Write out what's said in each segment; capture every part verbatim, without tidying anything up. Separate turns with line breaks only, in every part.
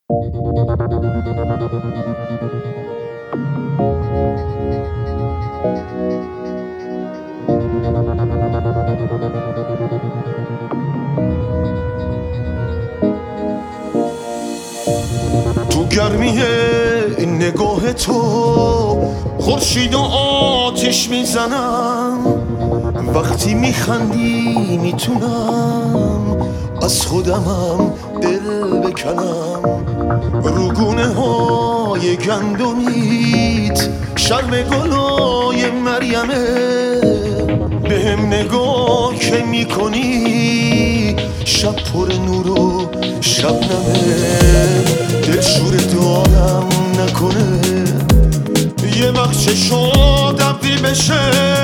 تو گرمی نگاه تو خورشید و آتش میزنم، وقتی میخندی میتونم از خودمم دل بکنم. روگونه های گندمیت شرم گلای مریمه، به هم نگاه که میکنی شب پر نور و شبنمه. دلشور دارم نکنه یه وقت چشات ابری بشه،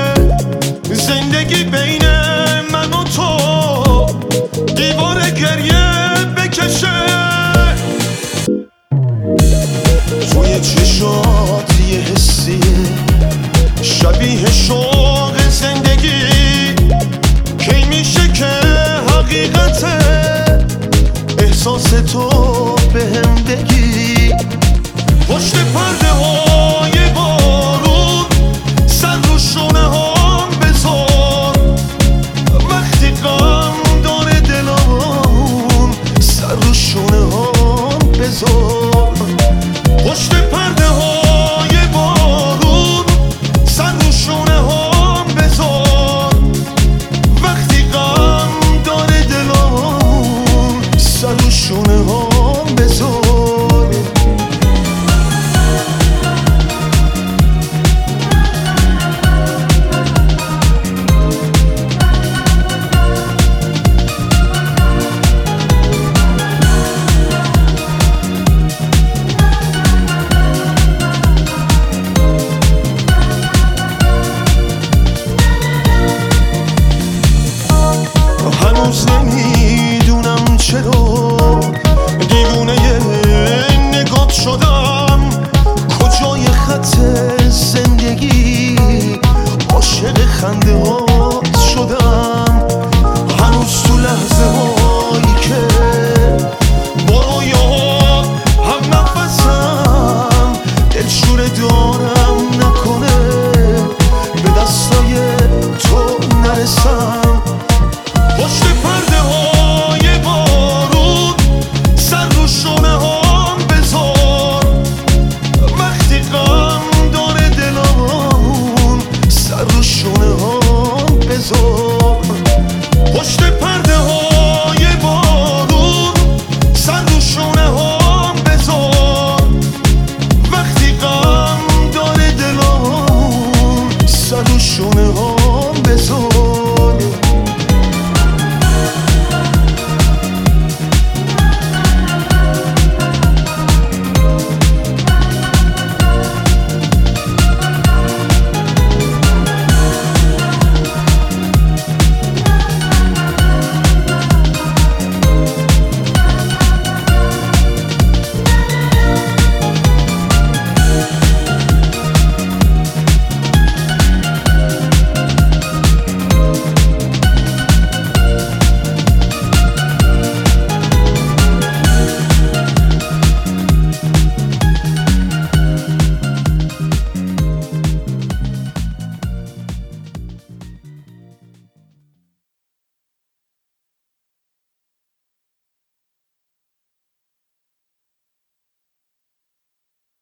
زندگی بین من و تو دیوار گریه بکشه. توی چشات یه حسیه شبیه شوق زندگی، کی میشه که حقیقته احساس تو به هم بگی. پشت پرده های بارون سر رو شونه هم بذار، وقتی غم داره دلمون سر رو شونه هم بذار. پشت پرده